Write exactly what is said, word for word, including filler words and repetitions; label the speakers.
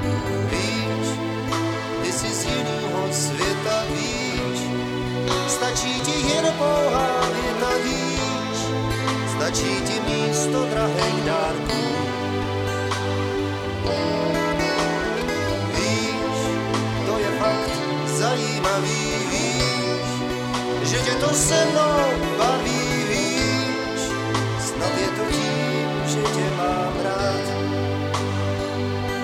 Speaker 1: Víš, ty si z jinýho světa, víš, stačí ti jen pouhá věta, víš, stačí ti místo drahých dárků. Víš, to je fakt zajímavý, víš, že tě to se mnou baví.